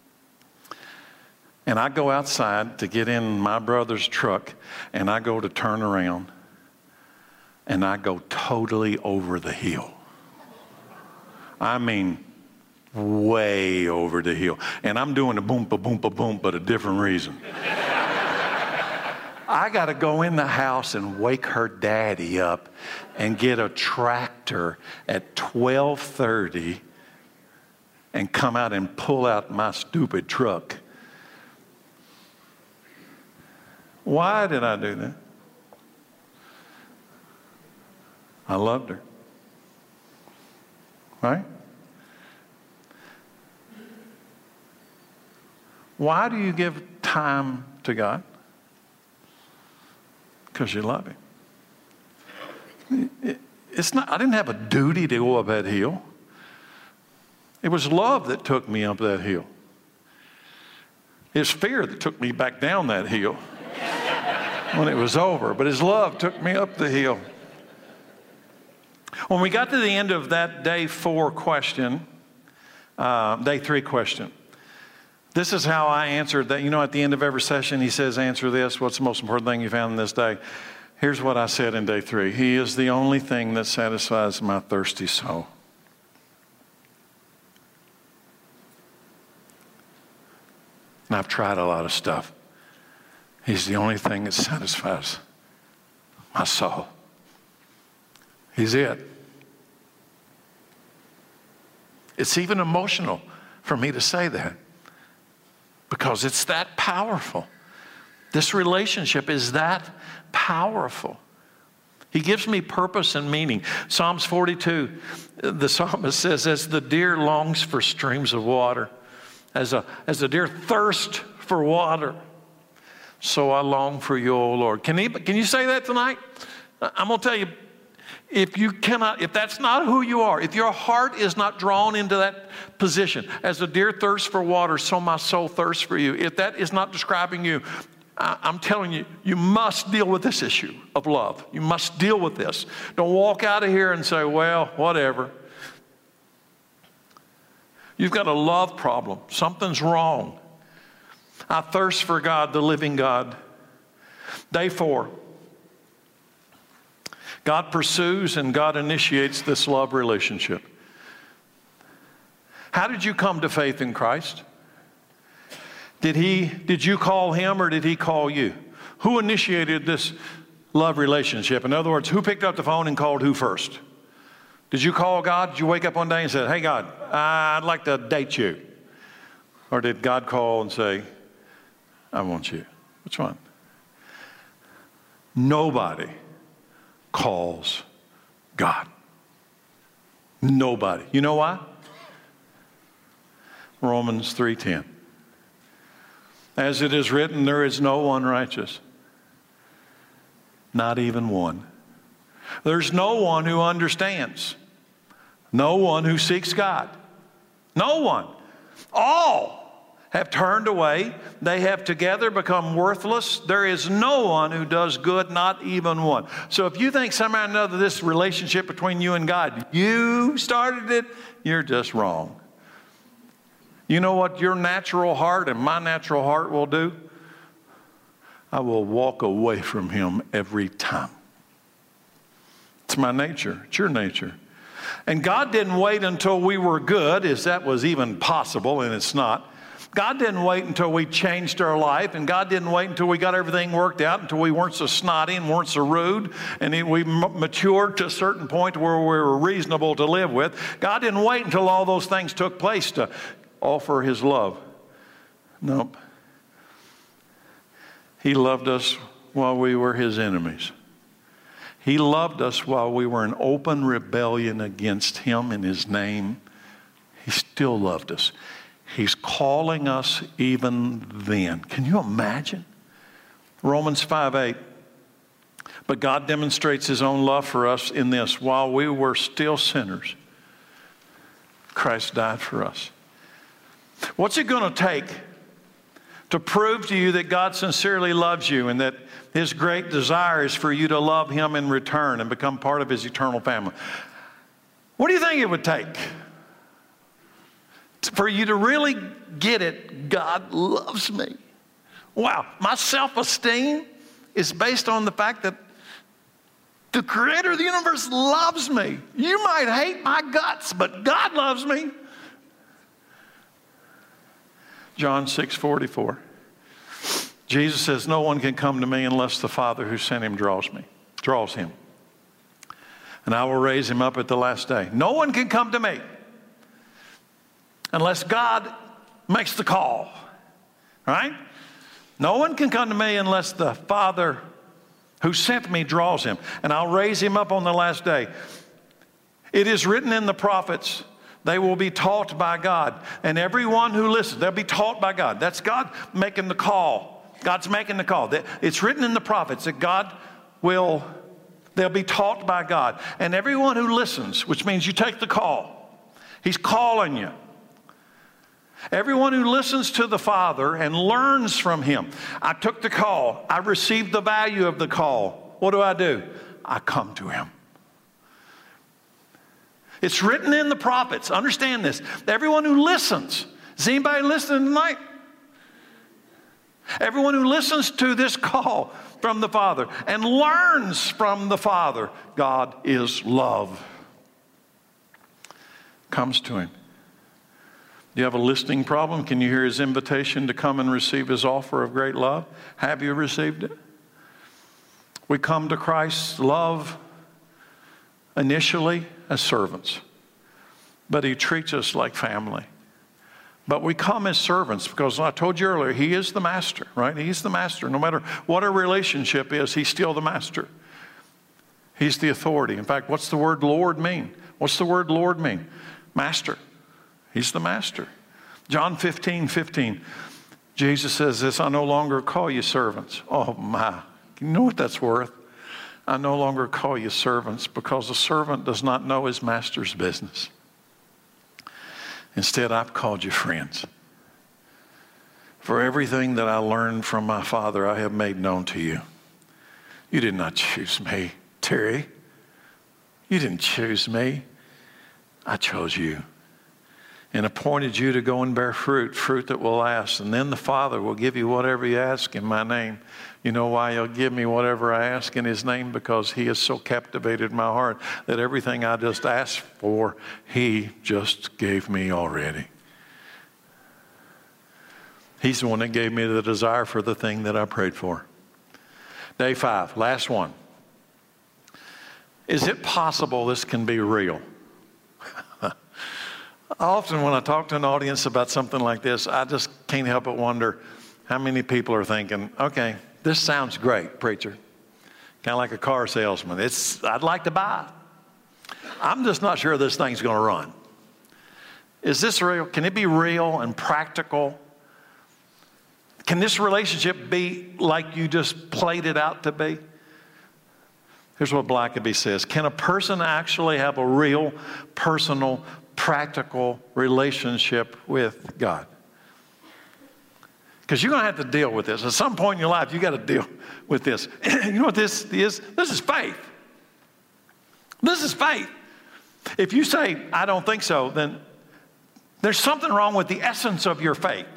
And I go outside to get in my brother's truck, and I go to turn around, and I go totally over the hill. I mean, way over the hill. And I'm doing a boom, ba boom, ba boom, but a different reason. I got to go in the house and wake her daddy up and get a tractor at twelve thirty and come out and pull out my stupid truck. Why did I do that? I loved her. Right? Why do you give time to God? Because you love Him. It's not, I didn't have a duty to go up that hill. It was love that took me up that hill. It's fear that took me back down that hill when it was over. But His love took me up the hill. When we got to the end of that day four question, uh, day three question, this is how I answered that. You know, at the end of every session, he says, answer this. What's the most important thing you found in this day? Here's what I said in day three. He is the only thing that satisfies my thirsty soul. And I've tried a lot of stuff. He's the only thing that satisfies my soul. He's it. It's even emotional for me to say that, because it's that powerful. This relationship is that powerful. He gives me purpose and meaning. Psalms forty-two, the psalmist says, as the deer longs for streams of water, as a, as the deer thirsts for water, so I long for you, O Lord. Can, he, can you say that tonight? I'm going to tell you, if you cannot, if that's not who you are, if your heart is not drawn into that position, as the deer thirsts for water, so my soul thirsts for you. If that is not describing you, I, I'm telling you, you must deal with this issue of love. You must deal with this. Don't walk out of here and say, well, whatever. You've got a love problem. Something's wrong. I thirst for God, the living God. Day four. God pursues and God initiates this love relationship. How did you come to faith in Christ? Did he, did you call Him or did He call you? Who initiated this love relationship? In other words, who picked up the phone and called who first? Did you call God? Did you wake up one day and say, hey God, I'd like to date you? Or did God call and say, I want you? Which one? Nobody calls God. Nobody. You know why? Romans three ten. As it is written, there is no one righteous. Not even one. There's no one who understands. No one who seeks God. No one. All have turned away. They have together become worthless. There is no one who does good, not even one. So if you think somehow or another this relationship between you and God, you started it, you're just wrong. You know what your natural heart and my natural heart will do? I will walk away from Him every time. It's my nature. It's your nature. And God didn't wait until we were good, as that was even possible, and it's not. God didn't wait until we changed our life, and God didn't wait until we got everything worked out, until we weren't so snotty and weren't so rude, and we matured to a certain point where we were reasonable to live with. God didn't wait until all those things took place to offer His love. Nope. He loved us while we were His enemies. He loved us while we were in open rebellion against Him in His name. He still loved us. He's calling us even then. Can you imagine? Romans five eight. But God demonstrates His own love for us in this: while we were still sinners, Christ died for us. What's it going to take to prove to you that God sincerely loves you and that His great desire is for you to love Him in return and become part of His eternal family? What do you think it would take for you to really get it? God loves me. Wow, my self-esteem is based on the fact that The creator of the universe loves me. You might hate my guts, but God loves me. John six forty-four. Jesus says, no one can come to me unless the Father who sent him draws me, draws him. And I will raise him up at the last day. No one can come to me unless God makes the call. Right? No one can come to me unless the Father who sent me draws him. And I'll raise him up on the last day. It is written in the prophets, they will be taught by God. And everyone who listens, they'll be taught by God. That's God making the call. God's making the call. It's written in the prophets that God will, they'll be taught by God. And everyone who listens, which means you take the call. He's calling you. Everyone who listens to the Father and learns from him. I took the call. I received the value of the call. What do I do? I come to him. It's written in the prophets. Understand this. Everyone who listens. Is anybody listening tonight? Everyone who listens to this call from the Father and learns from the Father, God is love, comes to him. Do you have a listening problem? Can you hear his invitation to come and receive his offer of great love? Have you received it? We come to Christ's love initially as servants, but he treats us like family. But we come as servants because I told you earlier, he is the master, right? He's the master. No matter what our relationship is, he's still the master. He's the authority. In fact, what's the word Lord mean? What's the word Lord mean? Master. He's the master. John fifteen fifteen. Jesus says this, I no longer call you servants. Oh my, you know what that's worth? I no longer call you servants because a servant does not know his master's business. Instead, I've called you friends. For everything that I learned from my Father, I have made known to you. You did not choose me, Terry. You didn't choose me. I chose you and appointed you to go and bear fruit, fruit that will last. And then the Father will give you whatever you ask in my name. You know why he'll give me whatever I ask in his name? Because he has so captivated my heart that everything I just asked for, he just gave me already. He's the one that gave me the desire for the thing that I prayed for. Day five, last one. Is it possible this can be real? Often when I talk to an audience about something like this, I just can't help but wonder how many people are thinking, okay, this sounds great, preacher. Kind of like a car salesman. It's, I'd like to buy it. I'm just not sure this thing's going to run. Is this real? Can it be real and practical? Can this relationship be like you just played it out to be? Here's what Blackaby says. Can a person actually have a real, personal, practical relationship with God? Because you're going to have to deal with this. At some point in your life, you got to deal with this. You know what this is? This is faith. This is faith. If you say, I don't think so, then there's something wrong with the essence of your faith.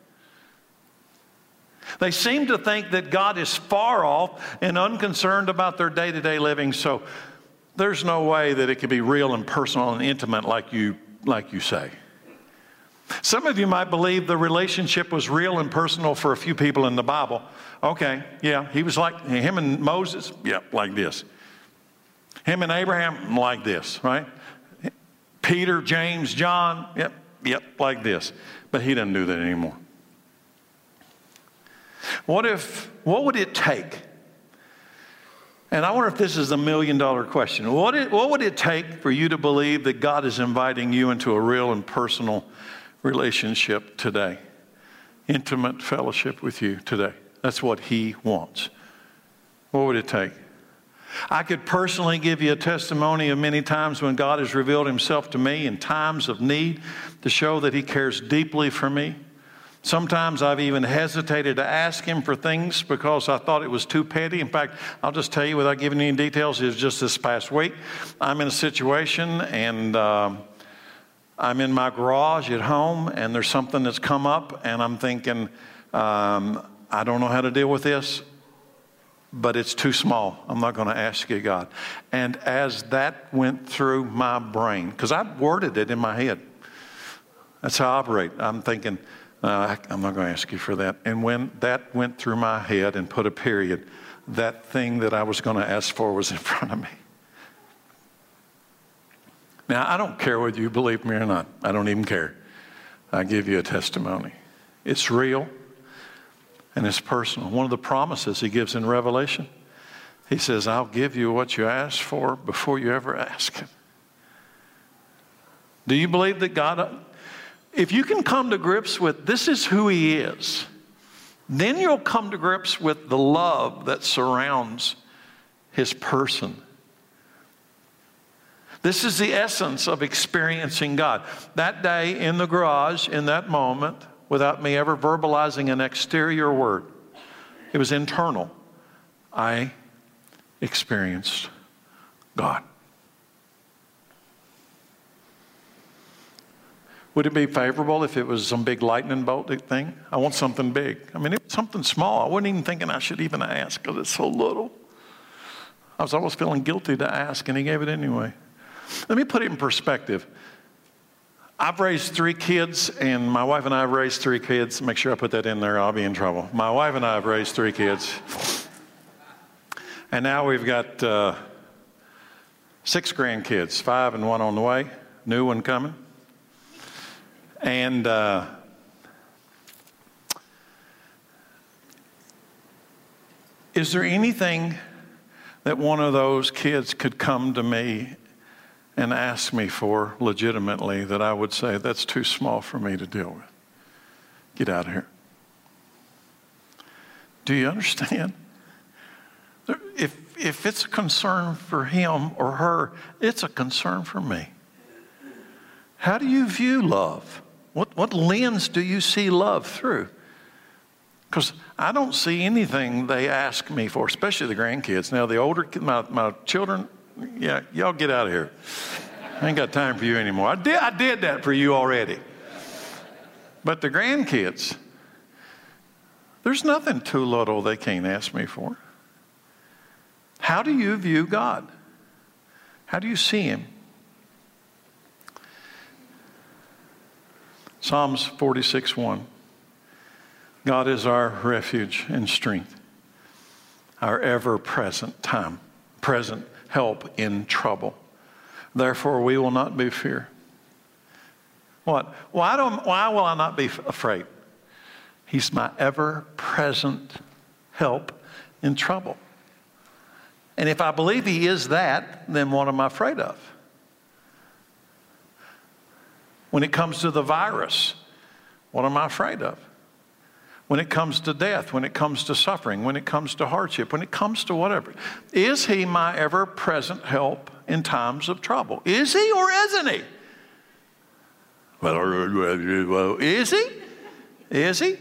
They seem to think that God is far off and unconcerned about their day-to-day living, so there's no way that it can be real and personal and intimate like you, like you say. Some of you might believe the relationship was real and personal for a few people in the Bible. Okay, yeah, he was like him and Moses, yeah, like this. Him and Abraham, like this, right? Peter, James, John, yep, yep, like this. But he doesn't do that anymore. What if, what would it take? And I wonder if this is a million dollar question. What, it, what would it take for you to believe that God is inviting you into a real and personal relationship today? Intimate fellowship with you today. That's what he wants. What would it take? I could personally give you a testimony of many times when God has revealed himself to me in times of need to show that he cares deeply for me. Sometimes I've even hesitated to ask him for things because I thought it was too petty. In fact, I'll just tell you without giving any details, it was just this past week. I'm in a situation and um, I'm in my garage at home and there's something that's come up and I'm thinking, um, I don't know how to deal with this, but it's too small. I'm not going to ask you, God. And as that went through my brain, because I worded it in my head. That's how I operate. I'm thinking, uh, I'm not going to ask you for that. And when that went through my head and put a period, that thing that I was going to ask for was in front of me. Now, I don't care whether you believe me or not. I don't even care. I give you a testimony. It's real and it's personal. One of the promises he gives in Revelation, he says, I'll give you what you ask for before you ever ask it. Do you believe that God, if you can come to grips with this is who he is, then you'll come to grips with the love that surrounds his person. This is the essence of experiencing God. That day in the garage, in that moment, without me ever verbalizing an exterior word, it was internal. I experienced God. Would it be favorable if it was some big lightning bolt thing? I want something big. I mean, it was something small. I wasn't even thinking I should even ask because it's so little. I was always feeling guilty to ask, and he gave it anyway. Let me put it in perspective. I've raised three kids, and my wife and I have raised three kids. Make sure I put that in there. I'll be in trouble. My wife and I have raised three kids. And now we've got uh, six grandkids, five and one on the way, new one coming. And uh, is there anything that one of those kids could come to me and ask me for legitimately that I would say, that's too small for me to deal with? Get out of here. Do you understand? If, if it's a concern for him or her, it's a concern for me. How do you view love? What, what lens do you see love through? Because I don't see anything they ask me for, especially the grandkids. Now, the older, my, my children, yeah, y'all get out of here. I ain't got time for you anymore. I did, I did that for you already. But the grandkids, there's nothing too little they can't ask me for. How do you view God? How do you see him? Psalms forty-six one. God is our refuge and strength, our ever-present time, present help in trouble. Therefore, we will not be fear. What? Why, don't, why will I not be afraid? He's my ever-present help in trouble. And if I believe he is that, then what am I afraid of? When it comes to the virus, what am I afraid of? When it comes to death, when it comes to suffering, when it comes to hardship, when it comes to whatever. Is he my ever-present help in times of trouble? Is he or isn't he? Well, is he? Is he?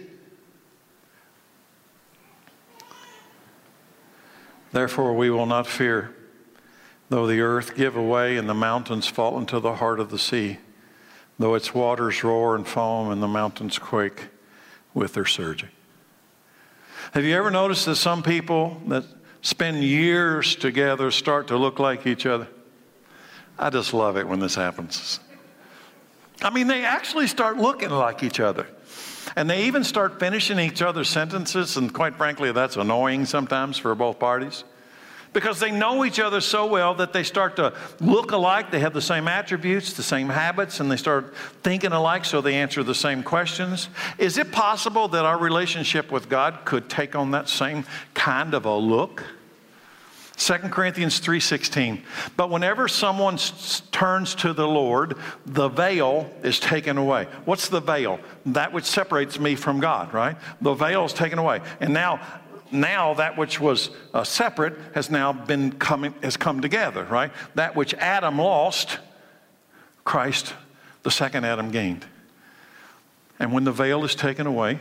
Therefore, we will not fear, though the earth give way and the mountains fall into the heart of the sea, though its waters roar and foam and the mountains quake with their surging. Have you ever noticed that some people that spend years together start to look like each other? I just love it when this happens. I mean, they actually start looking like each other. And they even start finishing each other's sentences, and quite frankly, that's annoying sometimes for both parties. Because they know each other so well that they start to look alike. They have the same attributes, the same habits, and they start thinking alike, so they answer the same questions. Is it possible that our relationship with God could take on that same kind of a look? Second Corinthians three sixteen. But whenever someone s- turns to the Lord, the veil is taken away. What's the veil? That which separates me from God, right? The veil is taken away. And now, now that which was uh, separate has now been coming, has come together, right? That which Adam lost, Christ, the second Adam, gained. And when the veil is taken away,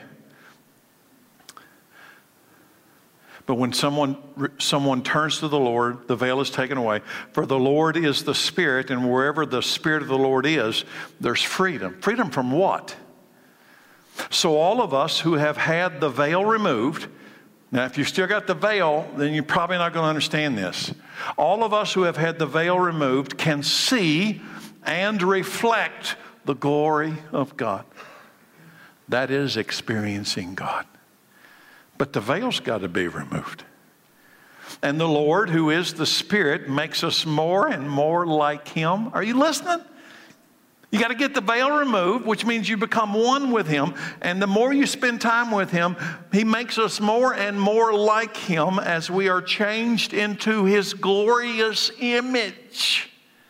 but when someone someone turns to the Lord, the veil is taken away. For the Lord is the Spirit, and wherever the Spirit of the Lord is, there's freedom. Freedom from what? So all of us who have had the veil removed, Now, if you've still got the veil, then you're probably not going to understand this. All of us who have had the veil removed can see and reflect the glory of God. That is experiencing God. But the veil's got to be removed. And the Lord, who is the Spirit, makes us more and more like Him. Are you listening? You got to get the veil removed, which means you become one with Him. And the more you spend time with Him, He makes us more and more like Him as we are changed into His glorious image.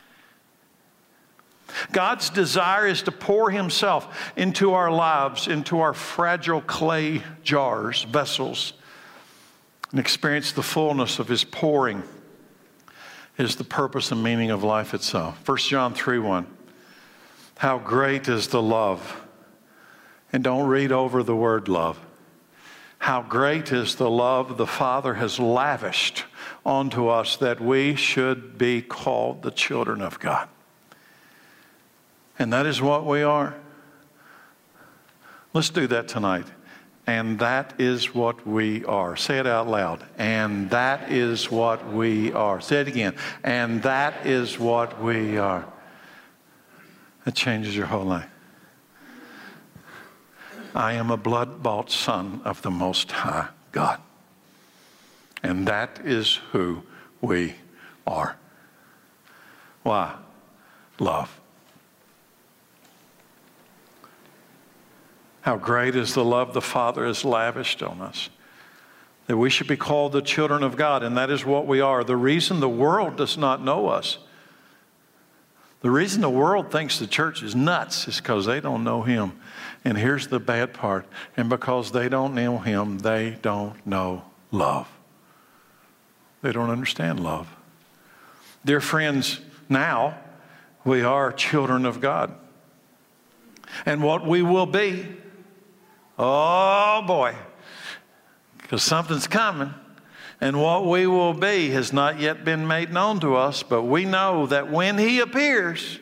God's desire is to pour Himself into our lives, into our fragile clay jars, vessels, and experience the fullness of His pouring is the purpose and meaning of life itself. First John three one. How great is the love. And don't read over the word love. How great is the love the Father has lavished onto us that we should be called the children of God. And that is what we are. Let's do that tonight. And that is what we are. Say it out loud. And that is what we are. Say it again. And that is what we are. It changes your whole life. I am a blood-bought son of the Most High God. And that is who we are. Why? Love. How great is the love the Father has lavished on us, that we should be called the children of God, and that is what we are. The reason the world does not know us, the reason the world thinks the church is nuts is because they don't know Him. And here's the bad part. And because they don't know Him, they don't know love. They don't understand love. Dear friends, now we are children of God. And what we will be, oh boy, because something's coming. And what we will be has not yet been made known to us, but we know that when He appears,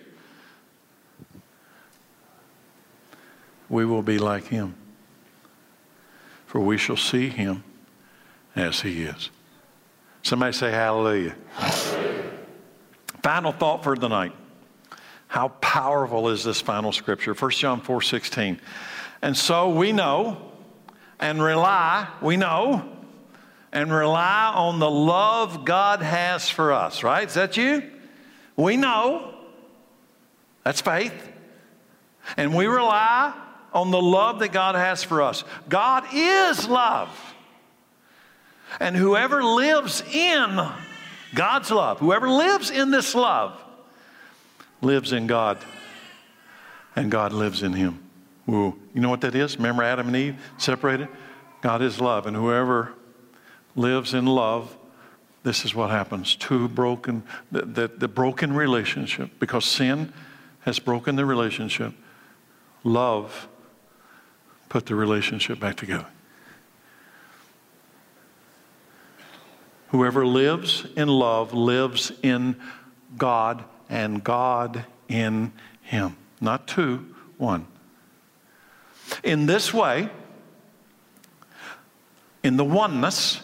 we will be like Him. For we shall see Him as He is. Somebody say hallelujah. Hallelujah. Final thought for the night. How powerful is this final scripture? First John four sixteen. And so we know and rely, we know, and rely on the love God has for us, right? Is that you? We know. That's faith. And we rely on the love that God has for us. God is love. And whoever lives in God's love, whoever lives in this love, lives in God. And God lives in him. Ooh, you know what that is? Remember Adam and Eve separated? God is love. And whoever lives in love, this is what happens. Two broken, the, the, the broken relationship, because sin has broken the relationship. Love put the relationship back together. Whoever lives in love lives in God and God in him. Not two, one. In this way, in the oneness,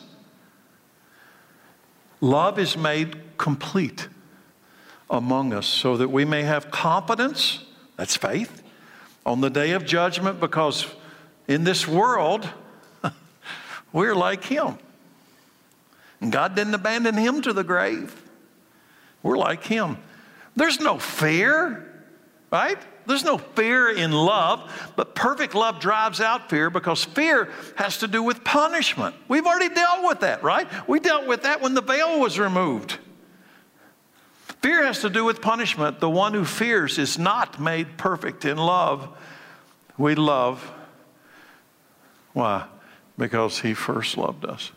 love is made complete among us so that we may have confidence, that's faith, on the day of judgment, because in this world, we're like him. And God didn't abandon him to the grave. We're like him. There's no fear, right? There's no fear in love, but perfect love drives out fear, because fear has to do with punishment. We've already dealt with that, right? We dealt with that when the veil was removed. Fear has to do with punishment. The one who fears is not made perfect in love. We love. Why? Because he first loved us.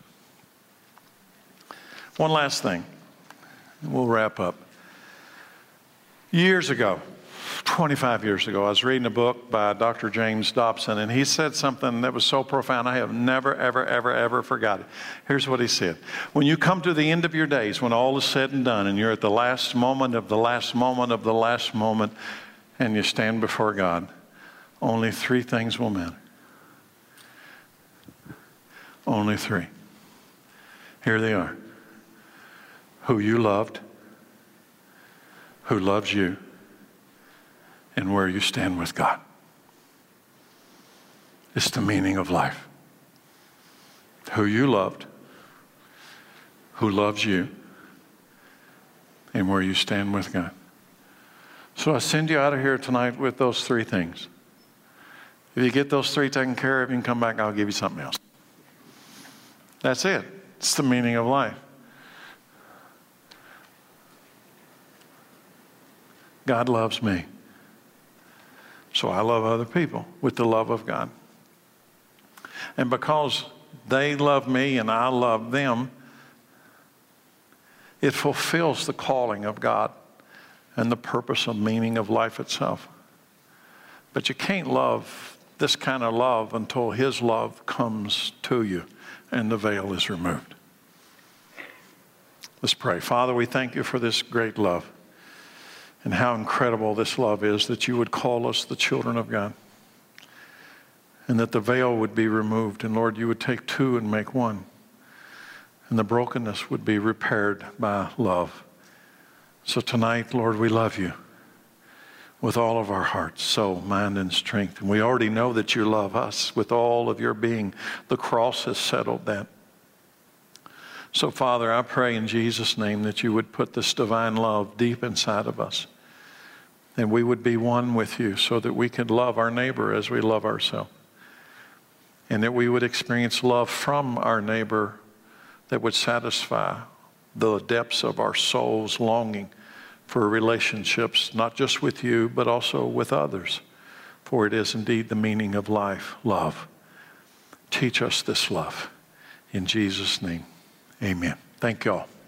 One last thing, and we'll wrap up. Years ago, twenty-five years ago, I was reading a book by Doctor James Dobson, and he said something that was so profound, I have never, ever, ever, ever forgot it. Here's what he said. When you come to the end of your days, when all is said and done, and you're at the last moment of the last moment of the last moment, and you stand before God, only three things will matter. Only three. Here they are. Who you loved, who loves you, and where you stand with God. It's the meaning of life. Who you loved, who loves you, and where you stand with God. So I send you out of here tonight with those three things. If you get those three taken care of, you can come back, I'll give you something else. That's it. It's the meaning of life. God loves me. So I love other people with the love of God. And because they love me and I love them, it fulfills the calling of God and the purpose and meaning of life itself. But you can't love this kind of love until His love comes to you and the veil is removed. Let's pray. Father, we thank you for this great love and how incredible this love is, that you would call us the children of God and that the veil would be removed. And Lord, you would take two and make one. And the brokenness would be repaired by love. So tonight, Lord, we love you with all of our hearts, soul, mind, and strength. And we already know that you love us with all of your being. The cross has settled that. So, Father, I pray in Jesus' name that you would put this divine love deep inside of us. And we would be one with you so that we could love our neighbor as we love ourselves. And that we would experience love from our neighbor that would satisfy the depths of our soul's longing for relationships, not just with you, but also with others. For it is indeed the meaning of life, love. Teach us this love. In Jesus' name, amen. Thank you all.